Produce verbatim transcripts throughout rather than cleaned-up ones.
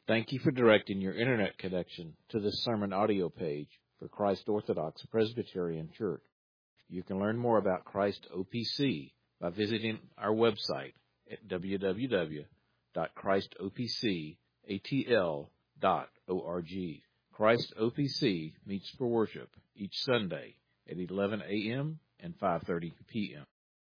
Thank you for directing your internet connection to this sermon audio page for Christ Orthodox Presbyterian Church. You can learn more about Christ O P C by visiting our website at w w w dot christ o p c a t l dot org. Christ O P C meets for worship each Sunday at eleven a.m. and five thirty p.m.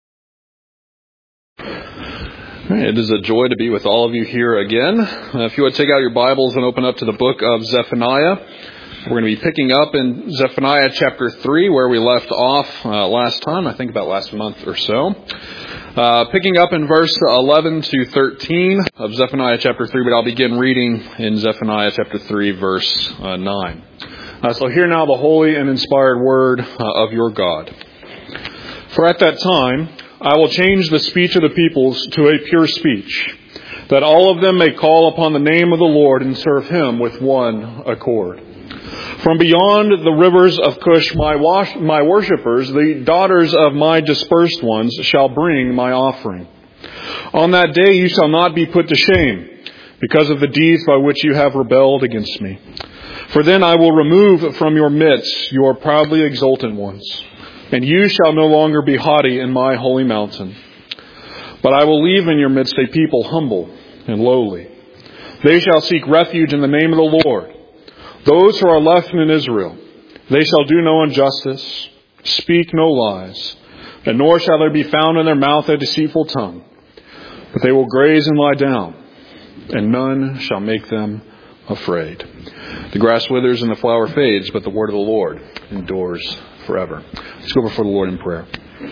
It is a joy to be with all of you here again. Uh, if you would take out your Bibles and open up to the book of Zephaniah, we're going to be picking up in Zephaniah chapter three, where we left off uh, last time, I think about last month or so. Uh, picking up in verse eleven to thirteen of Zephaniah chapter three, but I'll begin reading in Zephaniah chapter three, verse uh, nine. Uh, so hear now the holy and inspired word uh, of your God. For at that time I will change the speech of the peoples to a pure speech, that all of them may call upon the name of the Lord and serve him with one accord. From beyond the rivers of Cush, my, wash, my worshippers, the daughters of my dispersed ones, shall bring my offering. On that day you shall not be put to shame, because of the deeds by which you have rebelled against me. For then I will remove from your midst your proudly exultant ones, and you shall no longer be haughty in my holy mountain. But I will leave in your midst a people humble and lowly. They shall seek refuge in the name of the Lord. Those who are left in Israel, they shall do no injustice, speak no lies, and nor shall there be found in their mouth a deceitful tongue. But they will graze and lie down, and none shall make them afraid. The grass withers and the flower fades, but the word of the Lord endures forever. Let's go before the Lord in prayer.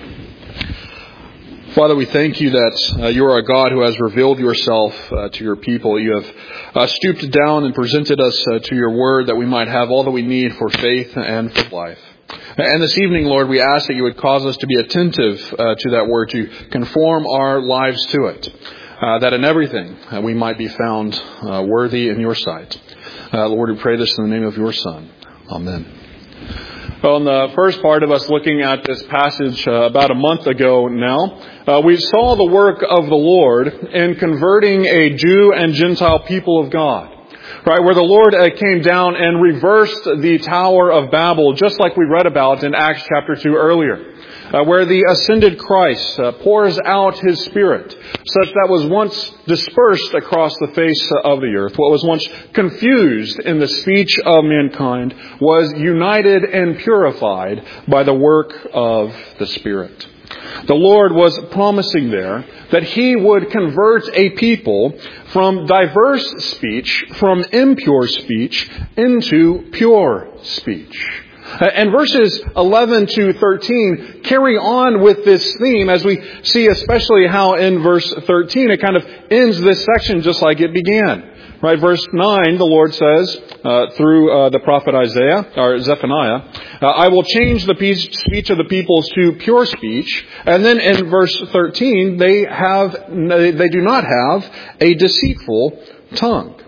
Father, we thank you that uh, you are a God who has revealed yourself uh, to your people. You have uh, stooped down and presented us uh, to your word that we might have all that we need for faith and for life. And this evening, Lord, we ask that you would cause us to be attentive uh, to that word, to conform our lives to it, uh, that in everything uh, we might be found uh, worthy in your sight. Uh, Lord, we pray this in the name of your Son. Amen. Well, in the first part of us looking at this passage uh, about a month ago now, uh, we saw the work of the Lord in converting a Jew and Gentile people of God. Right, where the Lord uh, came down and reversed the Tower of Babel, just like we read about in Acts chapter two earlier. Uh, where the ascended Christ uh, pours out His Spirit, such that was once dispersed across the face of the earth, what was once confused in the speech of mankind, was united and purified by the work of the Spirit. The Lord was promising there that He would convert a people from diverse speech, from impure speech, into pure speech. And verses eleven to thirteen carry on with this theme, as we see especially how in verse thirteen it kind of ends this section just like it began. Right, verse nine, the Lord says uh, through uh, the prophet Isaiah or Zephaniah, uh, "I will change the speech of the peoples to pure speech." And then in verse thirteen, they have they do not have a deceitful tongue.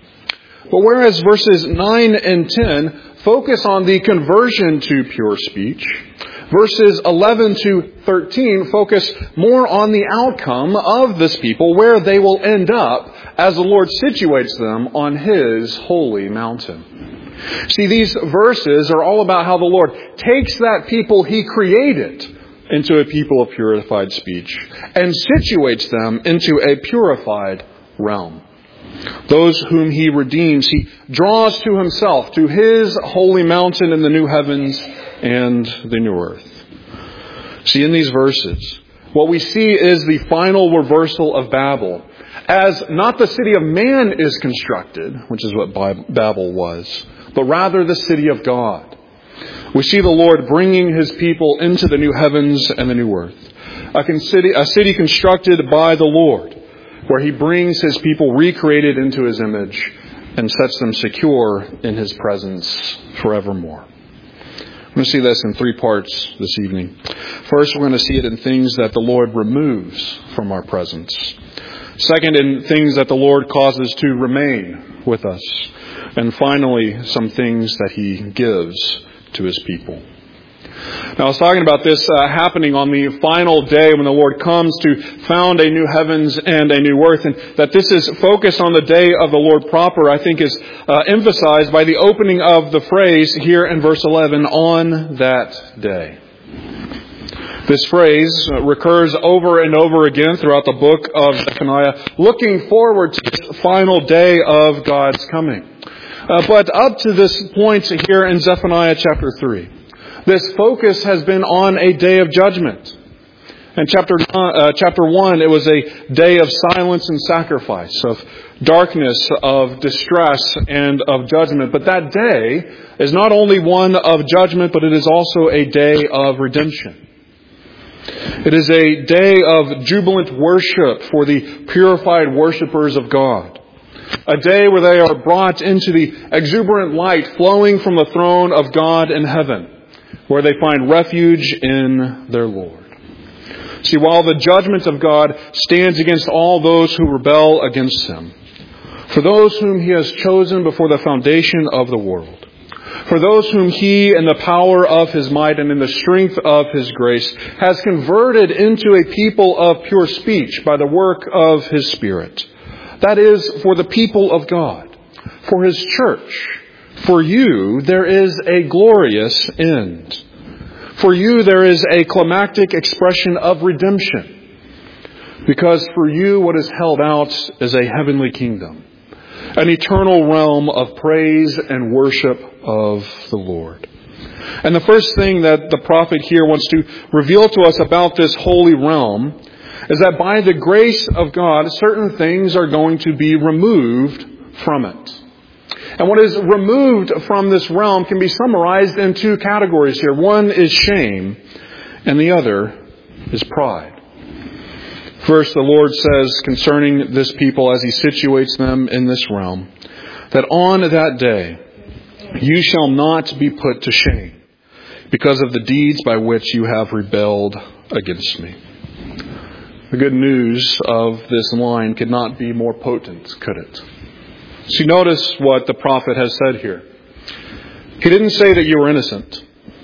But whereas verses nine and ten focus on the conversion to pure speech, verses eleven to thirteen focus more on the outcome of this people, where they will end up as the Lord situates them on His holy mountain. See, these verses are all about how the Lord takes that people He created into a people of purified speech and situates them into a purified realm. Those whom He redeems, He draws to Himself, to His holy mountain in the new heavens and the new earth. See, in these verses, what we see is the final reversal of Babel, as not the city of man is constructed, which is what Babel was, but rather the city of God. We see the Lord bringing His people into the new heavens and the new earth, a city, a city constructed by the Lord, where He brings His people recreated into His image and sets them secure in His presence forevermore. We're going to see this in three parts this evening. First, we're going to see it in things that the Lord removes from our presence. Second, in things that the Lord causes to remain with us. And finally, some things that He gives to His people. Now, I was talking about this uh, happening on the final day when the Lord comes to found a new heavens and a new earth, and that this is focused on the day of the Lord proper, I think is uh, emphasized by the opening of the phrase here in verse eleven, on that day. This phrase recurs over and over again throughout the book of Zephaniah, looking forward to this final day of God's coming. Uh, but up to this point here in Zephaniah chapter three, this focus has been on a day of judgment. In chapter uh, chapter one, it was a day of silence and sacrifice, of darkness, of distress, and of judgment. But that day is not only one of judgment, but it is also a day of redemption. It is a day of jubilant worship for the purified worshipers of God. A day where they are brought into the exuberant light flowing from the throne of God in heaven, where they find refuge in their Lord. See, while the judgment of God stands against all those who rebel against Him, for those whom He has chosen before the foundation of the world, for those whom He, in the power of His might and in the strength of His grace, has converted into a people of pure speech by the work of His Spirit. That is, for the people of God, for His church. For you, there is a glorious end. For you, there is a climactic expression of redemption. Because for you, what is held out is a heavenly kingdom, an eternal realm of praise and worship of the Lord. And the first thing that the prophet here wants to reveal to us about this holy realm is that by the grace of God, certain things are going to be removed from it. And what is removed from this realm can be summarized in two categories here. One is shame, and the other is pride. First, the Lord says concerning this people as He situates them in this realm, that on that day you shall not be put to shame because of the deeds by which you have rebelled against me. The good news of this line could not be more potent, could it? See, notice what the prophet has said here. He didn't say that you were innocent.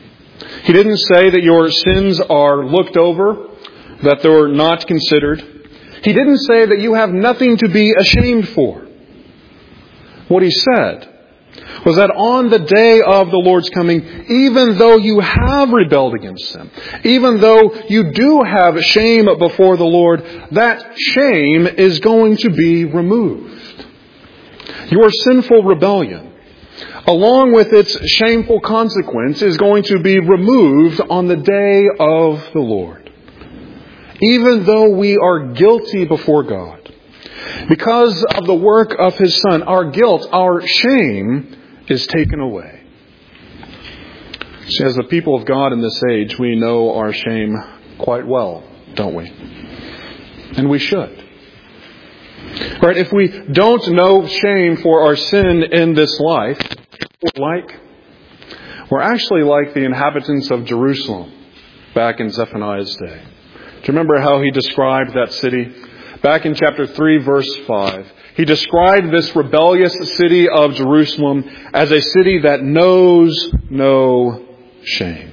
He didn't say that your sins are looked over, that they're not considered. He didn't say that you have nothing to be ashamed for. What He said was that on the day of the Lord's coming, even though you have rebelled against Him, even though you do have shame before the Lord, that shame is going to be removed. Your sinful rebellion, along with its shameful consequence, is going to be removed on the day of the Lord. Even though we are guilty before God, because of the work of His Son, our guilt, our shame is taken away. See, as the people of God in this age, we know our shame quite well, don't we? And we should. Right? If we don't know shame for our sin in this life, we're like, we're actually like the inhabitants of Jerusalem back in Zephaniah's day. Do you remember how he described that city? Back in chapter three, verse five, he described this rebellious city of Jerusalem as a city that knows no shame.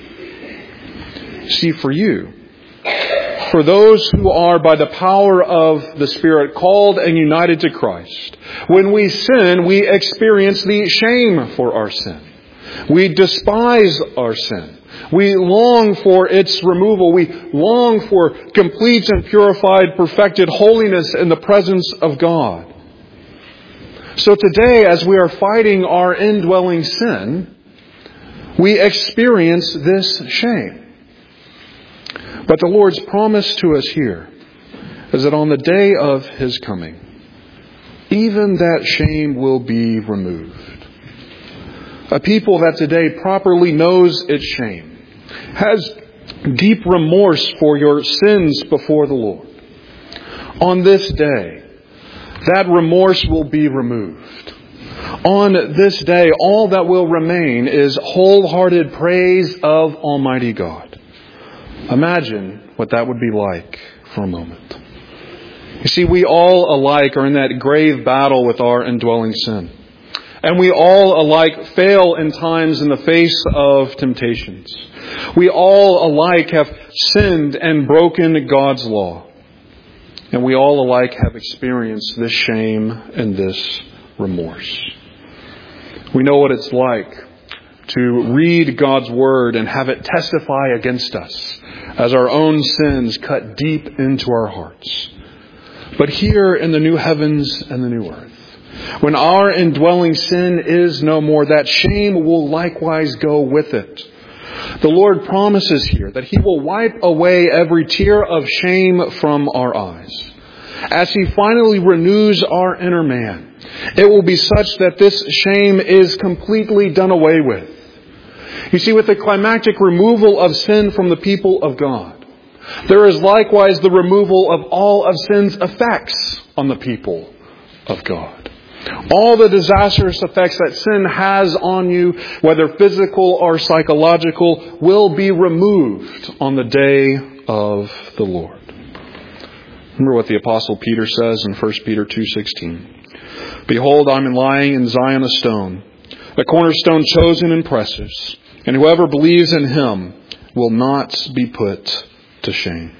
See, for you, for those who are by the power of the Spirit called and united to Christ, when we sin, we experience the shame for our sin. We despise our sin. We long for its removal. We long for complete and purified, perfected holiness in the presence of God. So today, as we are fighting our indwelling sin, we experience this shame. But the Lord's promise to us here is that on the day of His coming, even that shame will be removed. A people that today properly knows its shame, has deep remorse for your sins before the Lord. On this day, that remorse will be removed. On this day, all that will remain is wholehearted praise of Almighty God. Imagine what that would be like for a moment. You see, we all alike are in that grave battle with our indwelling sin. And we all alike fail in times in the face of temptations. We all alike have sinned and broken God's law. And we all alike have experienced this shame and this remorse. We know what it's like to read God's Word and have it testify against us as our own sins cut deep into our hearts. But here in the new heavens and the new earth, when our indwelling sin is no more, that shame will likewise go with it. The Lord promises here that He will wipe away every tear of shame from our eyes. As He finally renews our inner man, it will be such that this shame is completely done away with. You see, with the climactic removal of sin from the people of God, there is likewise the removal of all of sin's effects on the people of God. All the disastrous effects that sin has on you, whether physical or psychological, will be removed on the day of the Lord. Remember what the Apostle Peter says in First Peter two sixteen. Behold, I am lying in Zion a stone, a cornerstone chosen and precious, and whoever believes in Him will not be put to shame.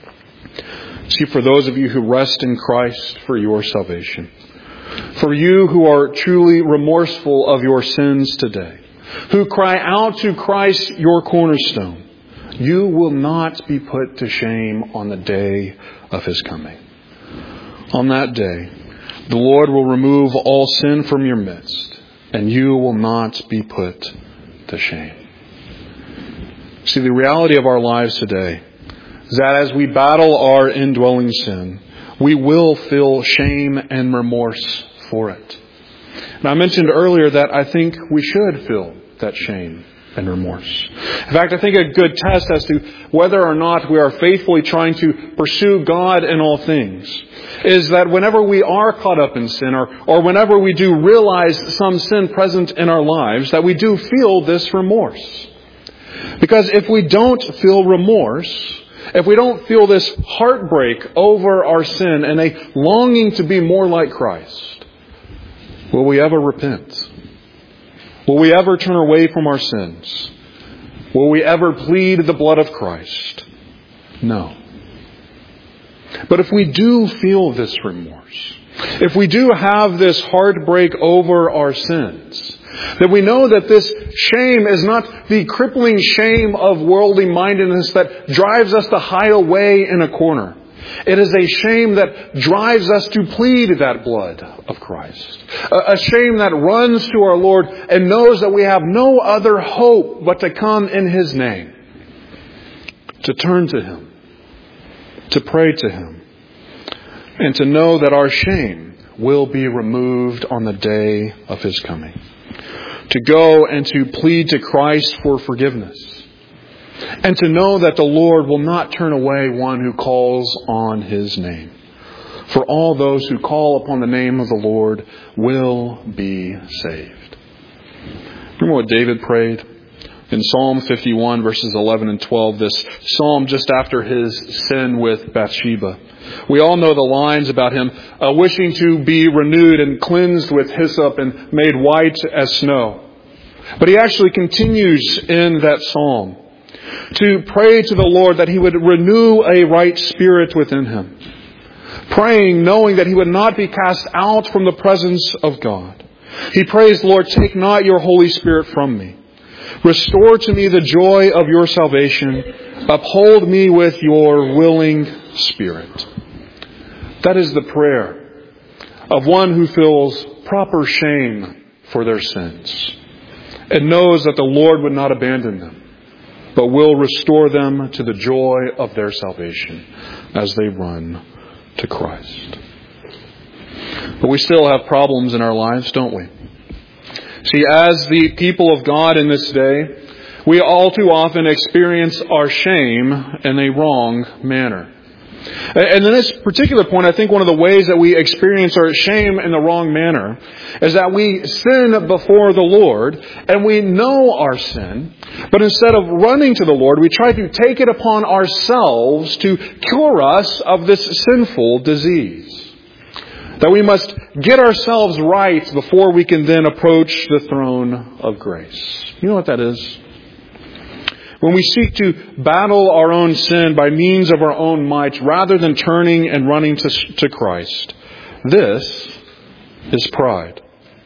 See, for those of you who rest in Christ for your salvation, for you who are truly remorseful of your sins today, who cry out to Christ your cornerstone, you will not be put to shame on the day of His coming. On that day, the Lord will remove all sin from your midst, and you will not be put to shame. See, the reality of our lives today is that as we battle our indwelling sin, we will feel shame and remorse for it. And I mentioned earlier that I think we should feel that shame and remorse. In fact, I think a good test as to whether or not we are faithfully trying to pursue God in all things is that whenever we are caught up in sin, or, or whenever we do realize some sin present in our lives, that we do feel this remorse. Because if we don't feel remorse, if we don't feel this heartbreak over our sin and a longing to be more like Christ, will we ever repent? Will we ever turn away from our sins? Will we ever plead the blood of Christ? No. But if we do feel this remorse, if we do have this heartbreak over our sins, then we know that this shame is not the crippling shame of worldly mindedness that drives us to hide away in a corner. It is a shame that drives us to plead that blood of Christ. A shame that runs to our Lord and knows that we have no other hope but to come in His name. To turn to Him. To pray to Him. And to know that our shame will be removed on the day of His coming. To go and to plead to Christ for forgiveness. And to know that the Lord will not turn away one who calls on His name. For all those who call upon the name of the Lord will be saved. Remember what David prayed? In Psalm fifty-one, verses eleven and twelve, this psalm just after his sin with Bathsheba. We all know the lines about him uh, wishing to be renewed and cleansed with hyssop and made white as snow. But he actually continues in that psalm to pray to the Lord that He would renew a right spirit within him. Praying, knowing that he would not be cast out from the presence of God. He prays, Lord, take not your Holy Spirit from me. Restore to me the joy of your salvation. Uphold me with your willing spirit. That is the prayer of one who feels proper shame for their sins and knows that the Lord would not abandon them, but will restore them to the joy of their salvation as they run to Christ. But we still have problems in our lives, don't we? See, as the people of God in this day, we all too often experience our shame in a wrong manner. And in this particular point, I think one of the ways that we experience our shame in the wrong manner is that we sin before the Lord and we know our sin, but instead of running to the Lord, we try to take it upon ourselves to cure us of this sinful disease. That we must get ourselves right before we can then approach the throne of grace. You know what that is? When we seek to battle our own sin by means of our own might, rather than turning and running to, to Christ, this is pride.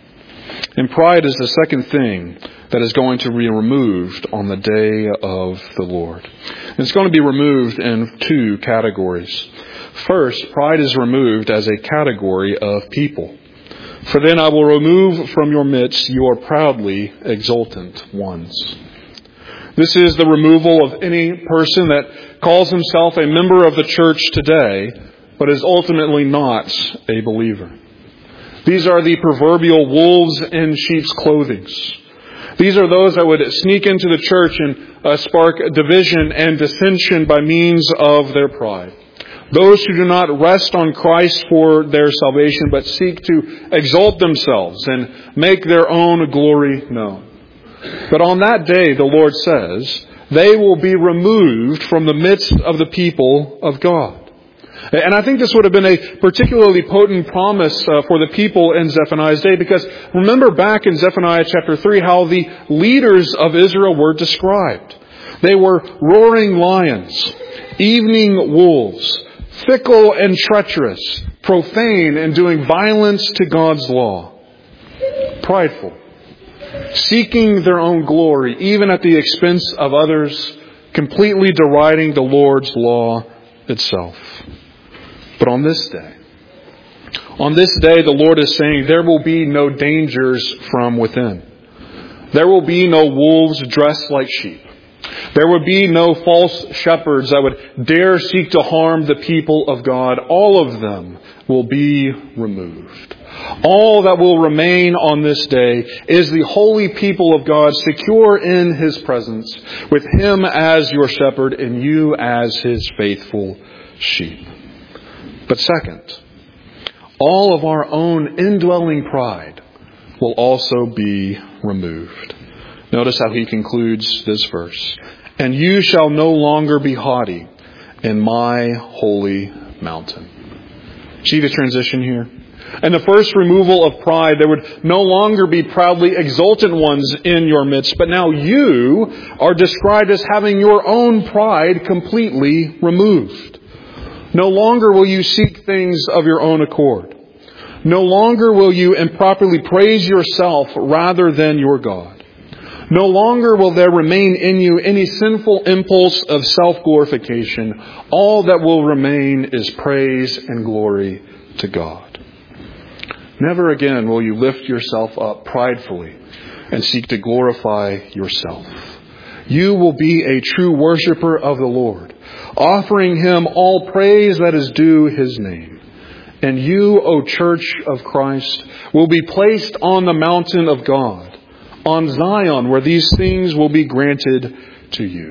And pride is the second thing that is going to be removed on the day of the Lord. And it's going to be removed in two categories. First, pride is removed as a category of people. For then I will remove from your midst your proudly exultant ones. This is the removal of any person that calls himself a member of the church today, but is ultimately not a believer. These are the proverbial wolves in sheep's clothing. These are those that would sneak into the church and uh, spark division and dissension by means of their pride. Those who do not rest on Christ for their salvation, but seek to exalt themselves and make their own glory known. But on that day, the Lord says, they will be removed from the midst of the people of God. And I think this would have been a particularly potent promise uh, for the people in Zephaniah's day, because remember back in Zephaniah chapter three how the leaders of Israel were described. They were roaring lions, evening wolves, fickle and treacherous, profane and doing violence to God's law, prideful, seeking their own glory, even at the expense of others, completely deriding the Lord's law itself. But on this day, on this day, the Lord is saying there will be no dangers from within. There will be no wolves dressed like sheep. There would be no false shepherds that would dare seek to harm the people of God. All of them will be removed. All that will remain on this day is the holy people of God, secure in His presence, with Him as your shepherd and you as His faithful sheep. But second, all of our own indwelling pride will also be removed. Notice how he concludes this verse. And you shall no longer be haughty in my holy mountain. See the transition here? And the first removal of pride, there would no longer be proudly exultant ones in your midst, but now you are described as having your own pride completely removed. No longer will you seek things of your own accord. No longer will you improperly praise yourself rather than your God. No longer will there remain in you any sinful impulse of self-glorification. All that will remain is praise and glory to God. Never again will you lift yourself up pridefully and seek to glorify yourself. You will be a true worshiper of the Lord, offering Him all praise that is due His name. And you, O Church of Christ, will be placed on the mountain of God, on Zion, where these things will be granted to you.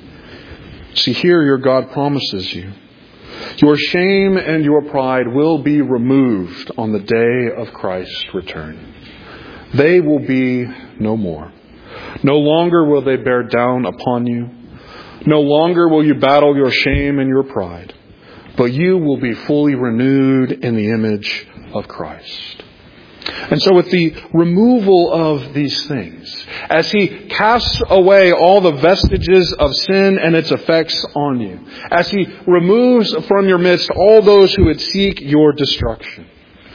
See, here your God promises you. Your shame and your pride will be removed on the day of Christ's return. They will be no more. No longer will they bear down upon you. No longer will you battle your shame and your pride, but you will be fully renewed in the image of Christ. And so with the removal of these things, as He casts away all the vestiges of sin and its effects on you, as He removes from your midst all those who would seek your destruction,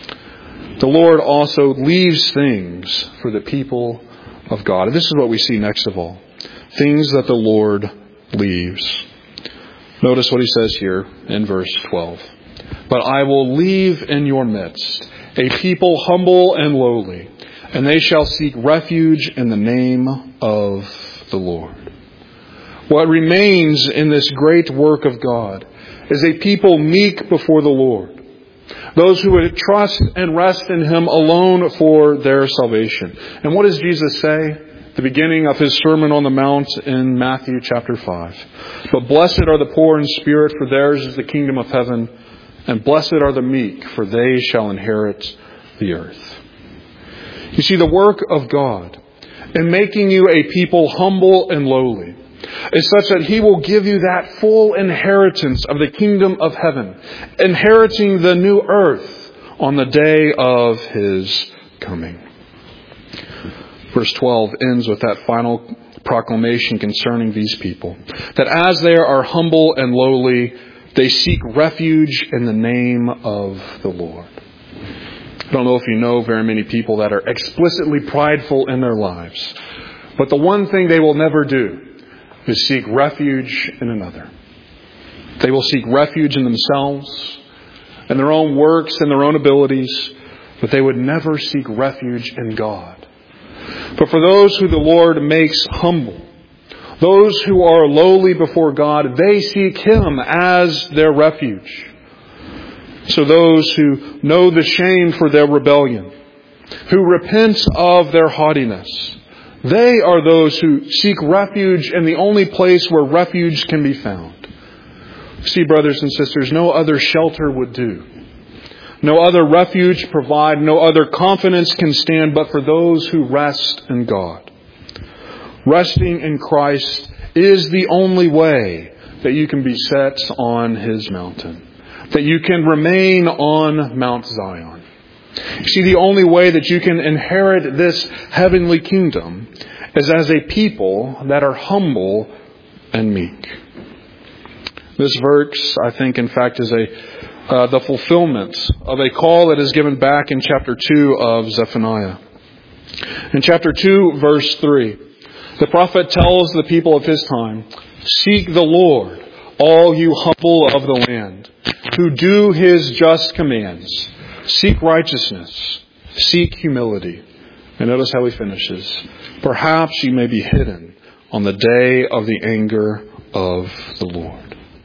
the Lord also leaves things for the people of God. And this is what we see next of all. Things that the Lord leaves. Notice what He says here in verse twelve. But I will leave in your midst a people humble and lowly, and they shall seek refuge in the name of the Lord. What remains in this great work of God is a people meek before the Lord. Those who would trust and rest in Him alone for their salvation. And what does Jesus say? The beginning of His Sermon on the Mount in Matthew chapter five. But blessed are the poor in spirit, for theirs is the kingdom of heaven. And blessed are the meek, for they shall inherit the earth. You see, the work of God in making you a people humble and lowly is such that He will give you that full inheritance of the kingdom of heaven, inheriting the new earth on the day of His coming. Verse twelve ends with that final proclamation concerning these people, that as they are humble and lowly, they seek refuge in the name of the Lord. I don't know if you know very many people that are explicitly prideful in their lives, but the one thing they will never do is seek refuge in another. They will seek refuge in themselves, in their own works and their own abilities, but they would never seek refuge in God. But for those who the Lord makes humble, those who are lowly before God, they seek Him as their refuge. So those who know the shame for their rebellion, who repent of their haughtiness, they are those who seek refuge in the only place where refuge can be found. See, brothers and sisters, no other shelter would do. No other refuge provide, no other confidence can stand but for those who rest in God. Resting in Christ is the only way that you can be set on His mountain, that you can remain on Mount Zion. You see, the only way that you can inherit this heavenly kingdom is as a people that are humble and meek. This verse, I think, in fact, is a Uh, the fulfillment of a call that is given back in chapter two of Zephaniah. In chapter two, verse three, the prophet tells the people of his time, "Seek the Lord, all you humble of the land, who do His just commands. Seek righteousness, seek humility." And notice how he finishes. "Perhaps you may be hidden on the day of the anger of the Lord."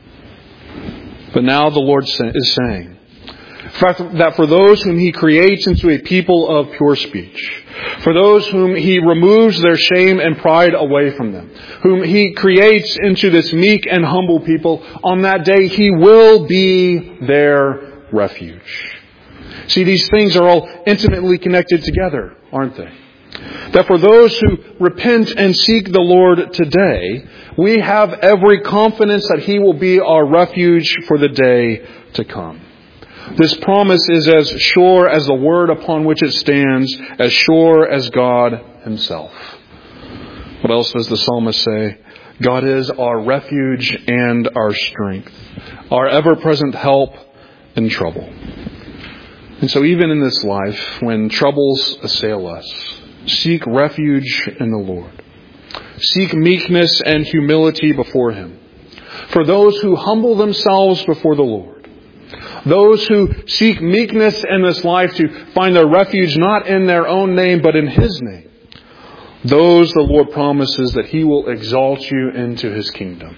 But now the Lord is saying that for those whom He creates into a people of pure speech, for those whom He removes their shame and pride away from them, whom He creates into this meek and humble people, on that day He will be their refuge. See, these things are all intimately connected together, aren't they? That for those who repent and seek the Lord today, we have every confidence that He will be our refuge for the day to come. This promise is as sure as the word upon which it stands, as sure as God Himself. What else does the psalmist say? God is our refuge and our strength, our ever-present help in trouble. And so even in this life, when troubles assail us, seek refuge in the Lord. Seek meekness and humility before Him. For those who humble themselves before the Lord, those who seek meekness in this life to find their refuge not in their own name but in His name, those the Lord promises that He will exalt you into His kingdom.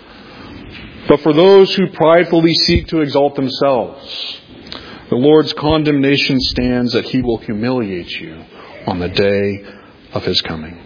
But for those who pridefully seek to exalt themselves, the Lord's condemnation stands that He will humiliate you on the day of His coming.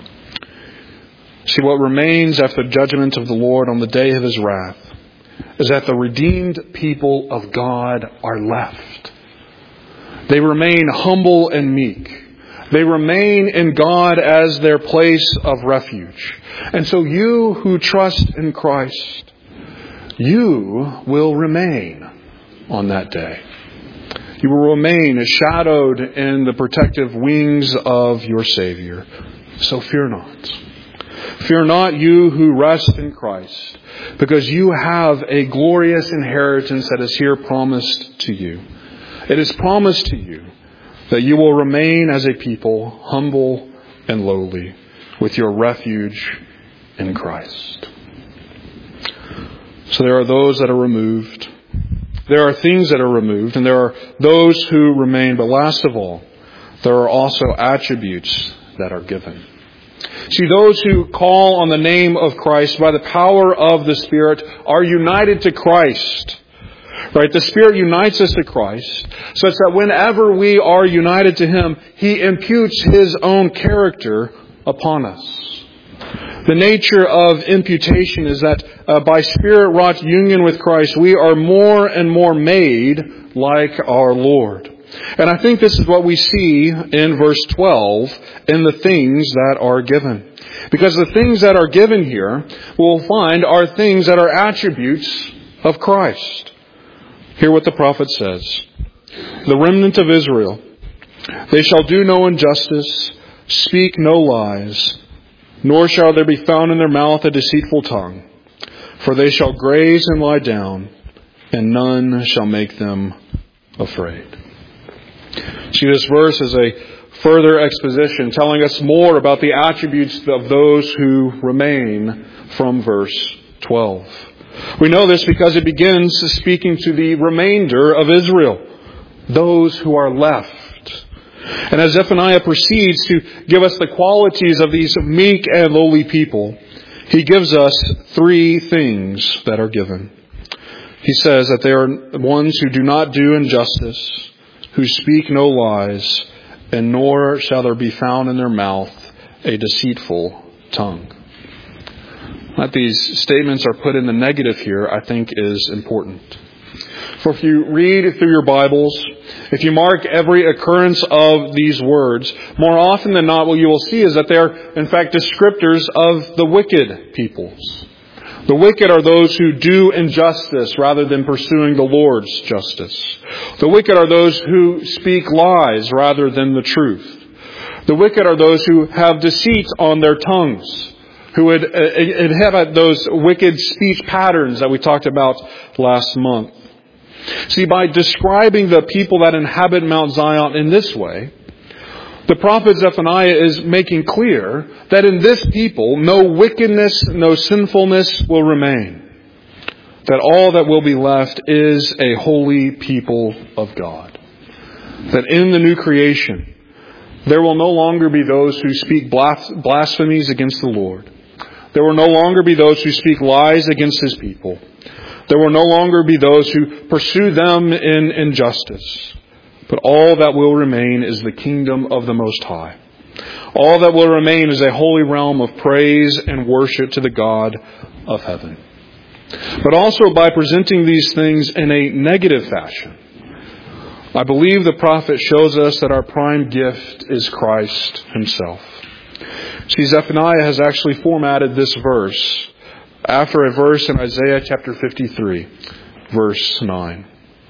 See, what remains after the judgment of the Lord on the day of His wrath is that the redeemed people of God are left. They remain humble and meek. They remain in God as their place of refuge. And so you who trust in Christ, you will remain on that day. You will remain shadowed in the protective wings of your Savior. So fear not. Fear not, you who rest in Christ, because you have a glorious inheritance that is here promised to you. It is promised to you that you will remain as a people humble and lowly, with your refuge in Christ. So there are those that are removed. There are things that are removed, and there are those who remain. But last of all, there are also attributes that are given. See, those who call on the name of Christ by the power of the Spirit are united to Christ. Right? The Spirit unites us to Christ, such that whenever we are united to Him, He imputes His own character upon us. The nature of imputation is that uh, by Spirit-wrought union with Christ, we are more and more made like our Lord. And I think this is what we see in verse twelve in the things that are given. Because the things that are given here, we'll find, are things that are attributes of Christ. Hear what the prophet says. the remnant of Israel. They shall do no injustice, speak no lies, nor shall there be found in their mouth a deceitful tongue. For they shall graze and lie down, and none shall make them afraid. See, this verse is a further exposition telling us more about the attributes of those who remain from verse twelve. We know this because it begins speaking to the remainder of Israel, those who are left. And as Zephaniah proceeds to give us the qualities of these meek and lowly people, he gives us three things that are given. He says that they are ones who do not do injustice, who speak no lies, and nor shall there be found in their mouth a deceitful tongue. That these statements are put in the negative here, I think, is important. For if you read through your Bibles, if you mark every occurrence of these words, more often than not what you will see is that they are, in fact, descriptors of the wicked peoples. The wicked are those who do injustice rather than pursuing the Lord's justice. The wicked are those who speak lies rather than the truth. The wicked are those who have deceit on their tongues, who would inhabit those wicked speech patterns that we talked about last month. See, by describing the people that inhabit Mount Zion in this way, the prophet Zephaniah is making clear that in this people, no wickedness, no sinfulness will remain. That all that will be left is a holy people of God. That in the new creation, there will no longer be those who speak blasphemies against the Lord. There will no longer be those who speak lies against His people. There will no longer be those who pursue them in injustice. But all that will remain is the kingdom of the Most High. All that will remain is a holy realm of praise and worship to the God of heaven. But also by presenting these things in a negative fashion, I believe the prophet shows us that our prime gift is Christ Himself. See, Zephaniah has actually formatted this verse after a verse in Isaiah chapter fifty-three, verse nine.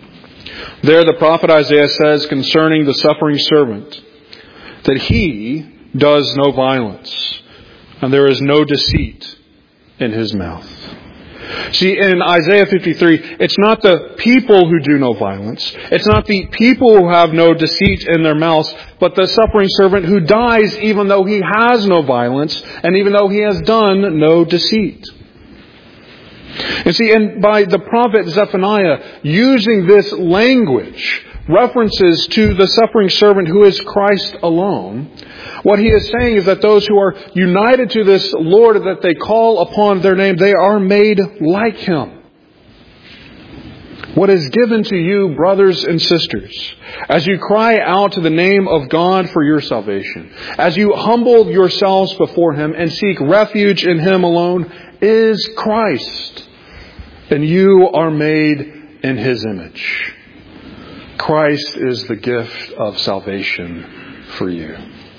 There the prophet Isaiah says concerning the suffering servant that he does no violence and there is no deceit in his mouth. See, in Isaiah fifty-three, it's not the people who do no violence. It's not the people who have no deceit in their mouths, but the suffering servant who dies even though he has no violence and even though he has done no deceit. And see, and by the prophet Zephaniah using this language, references to the suffering servant who is Christ alone, what he is saying is that those who are united to this Lord that they call upon their name, they are made like Him. What is given to you, brothers and sisters, as you cry out to the name of God for your salvation, as you humble yourselves before Him and seek refuge in Him alone, is Christ. And you are made in His image. Christ is the gift of salvation for you.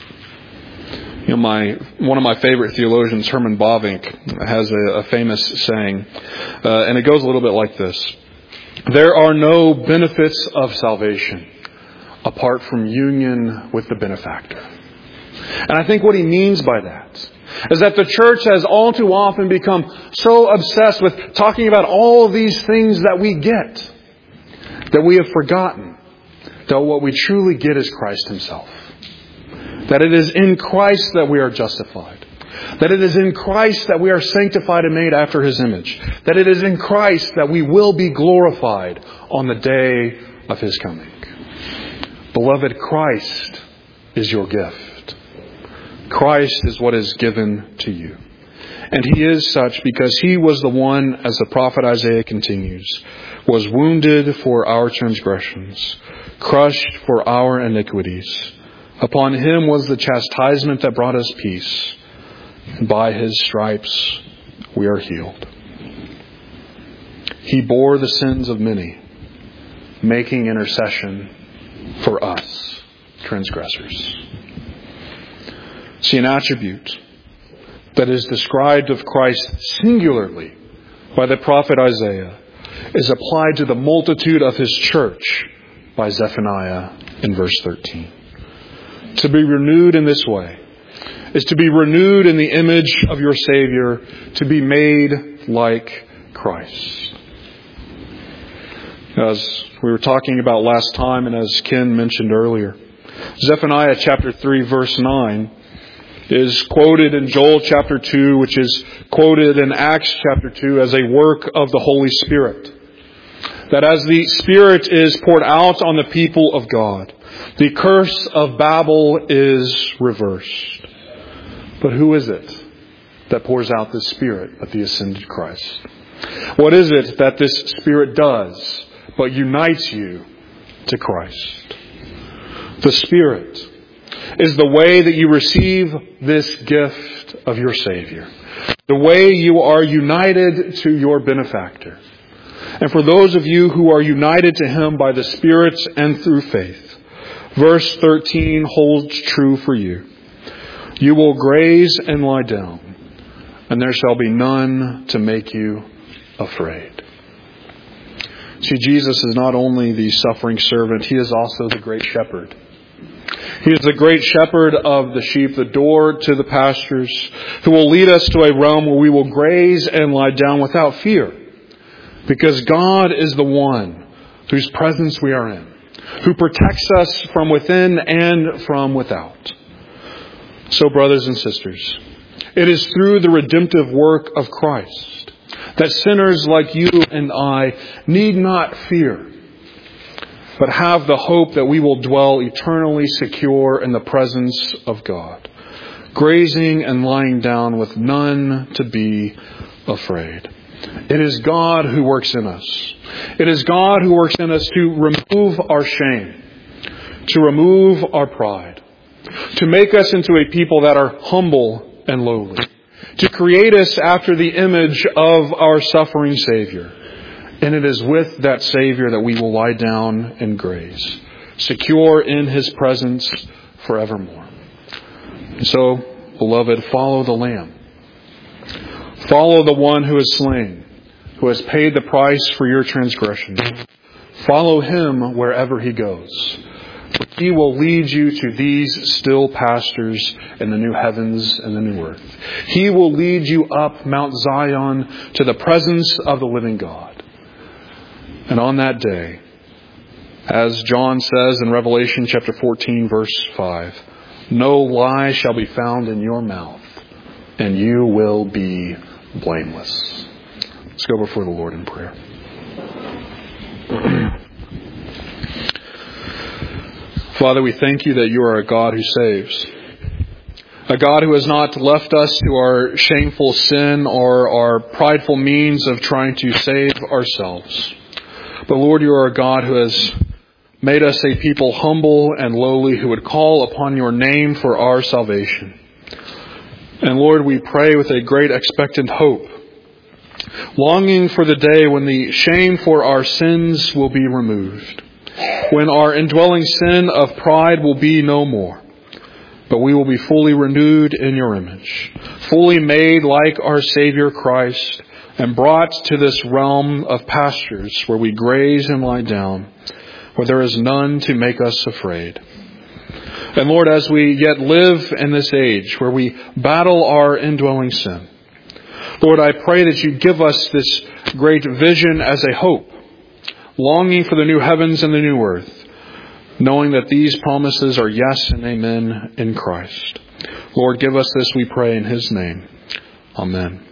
You know, my one of my favorite theologians, Herman Bavinck, has a, a famous saying, uh, and it goes a little bit like this: "There are no benefits of salvation apart from union with the benefactor." And I think what he means by that is that the church has all too often become so obsessed with talking about all of these things that we get, that we have forgotten that what we truly get is Christ Himself. That it is in Christ that we are justified. That it is in Christ that we are sanctified and made after His image. That it is in Christ that we will be glorified on the day of His coming. Beloved, Christ is your gift. Christ is what is given to you. And He is such because He was the one, as the prophet Isaiah continues, was wounded for our transgressions, crushed for our iniquities. Upon Him was the chastisement that brought us peace, and by His stripes we are healed. He bore the sins of many, making intercession for us, transgressors. See, an attribute that is described of Christ singularly by the prophet Isaiah is applied to the multitude of His church by Zephaniah in verse thirteen. To be renewed in this way is to be renewed in the image of your Savior, to be made like Christ. As we were talking about last time, and as Ken mentioned earlier, Zephaniah chapter three verse nine is quoted in Joel chapter two, which is quoted in Acts chapter two as a work of the Holy Spirit. That as the Spirit is poured out on the people of God, the curse of Babel is reversed. But who is it that pours out the Spirit of the ascended Christ? What is it that this Spirit does but unites you to Christ? The Spirit is the way that you receive this gift of your Savior. The way you are united to your benefactor. And for those of you who are united to Him by the Spirit and through faith, verse thirteen holds true for you. You will graze and lie down, and there shall be none to make you afraid. See, Jesus is not only the suffering servant, He is also the great shepherd. He is the great shepherd of the sheep, the door to the pastures, who will lead us to a realm where we will graze and lie down without fear. Because God is the one whose presence we are in, who protects us from within and from without. So, brothers and sisters, it is through the redemptive work of Christ that sinners like you and I need not fear, but have the hope that we will dwell eternally secure in the presence of God, grazing and lying down with none to be afraid. It is God who works in us. It is God who works in us to remove our shame, to remove our pride, to make us into a people that are humble and lowly, to create us after the image of our suffering Savior. And it is with that Savior that we will lie down and graze, secure in His presence forevermore. And so, beloved, follow the Lamb. Follow the one who is slain, who has paid the price for your transgression. Follow Him wherever He goes. He will lead you to these still pastures in the new heavens and the new earth. He will lead you up Mount Zion to the presence of the living God. And on that day, as John says in Revelation chapter fourteen, verse five, no lie shall be found in your mouth, and you will be blameless. Let's go before the Lord in prayer. Father, we thank you that you are a God who saves. A God who has not left us to our shameful sin or our prideful means of trying to save ourselves. But Lord, you are a God who has made us a people humble and lowly who would call upon your name for our salvation. And Lord, we pray with a great expectant hope, longing for the day when the shame for our sins will be removed, when our indwelling sin of pride will be no more, but we will be fully renewed in your image, fully made like our Savior Christ, and brought to this realm of pastures where we graze and lie down, where there is none to make us afraid. And Lord, as we yet live in this age where we battle our indwelling sin, Lord, I pray that you give us this great vision as a hope, longing for the new heavens and the new earth, knowing that these promises are yes and amen in Christ. Lord, give us this, we pray, in His name. Amen.